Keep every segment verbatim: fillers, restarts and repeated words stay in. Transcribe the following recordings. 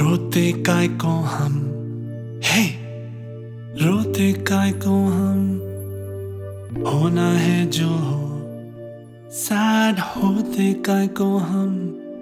रोते काय को हम, हे रोते काय को हम, होना है जो हो, सैड होते काय को हम।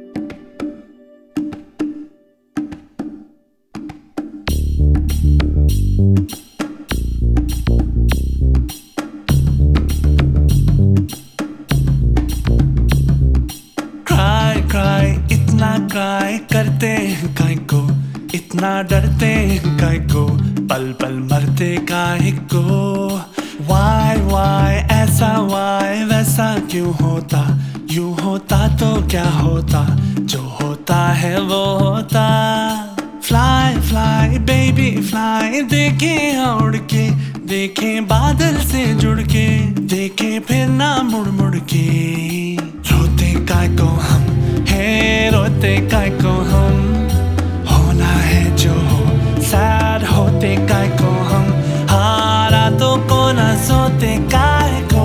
क्राई क्राई इतना क्राई करते हैं काय को, इतना डरते हैं काय को, पल पल मरते काय को। वाई वाई ऐसा वाई वैसा क्यों होता, यूं होता तो क्या होता, जो होता है वो होता। फ्लाई फ्लाई बेबी फ्लाई, देखें उड़ के, देखें बादल से जुड़ के, देखें फिर ना मुड़ मुड़ के। रोते काय को हम, है रोते काय को हम, होना है जो हो, सैड होते काय को हम, हारा तो को ना सोते काय को।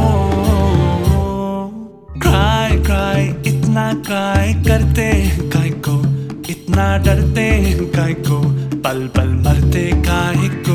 क्राई क्राई इतना क्राई करते हैं काय को, इतना डरते हैं काय को, पल पल मरते काय को।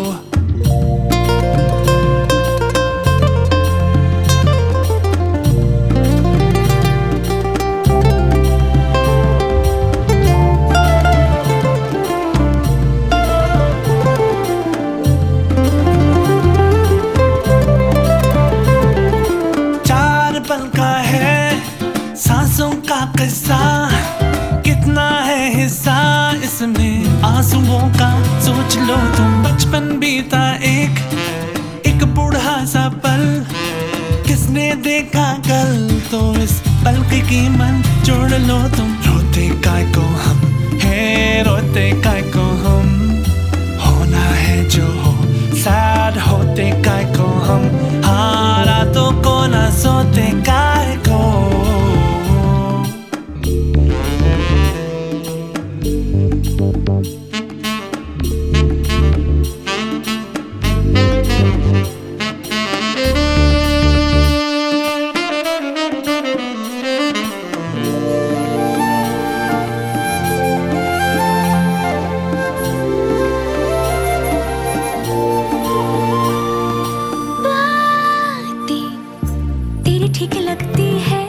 पल का है सांसों का किस्सा, कितना है हिस्सा इसमें आंसुओं का। सोच लो तुम बचपन बीता एक एक बूढ़ा सा पल, किसने देखा कल, तो इस पल की कीमत जोड़ लो तुम। रोते काय को हम, है रोते काय को हम, होना है जो हो, सैड होते काय को हम, हारा तो को ना सोते काय को। ठीक लगती है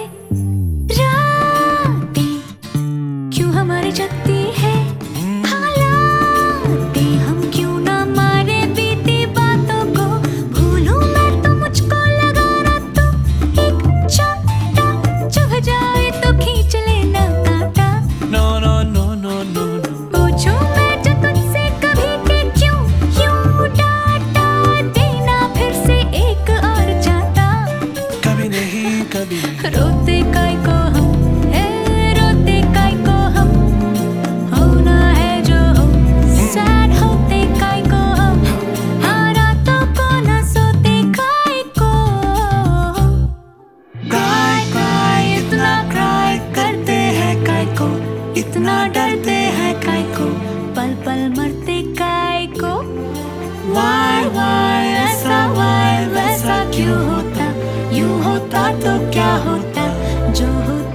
रातें, क्यों हमारी जगती है हालातें, हम क्यों ना मारे बीती बातों को। भूलूं मैं तो मुझको लगा ना तो एक चाटा, चुभ जाए तो खींच लेना कांटा। No no no no no no, पूछूं मैं जो तुझसे कभी कि क्यों क्यों डांटा, देना फिर से एक और चाटा। कभी नहीं कभी। रोते काय को हम, है रोते काय को हम, होना है जो हो, सैड होते काय को हम, हारा तो को ना सोते काय को। क्राई क्राई इतना क्राई करते हैं काय को, इतना डरते हैं काय को, पल पल मरते काय को। वाई वाई ऐसा वाई वैसा क्यों होता, यूं होता तो क्या होता, जो होता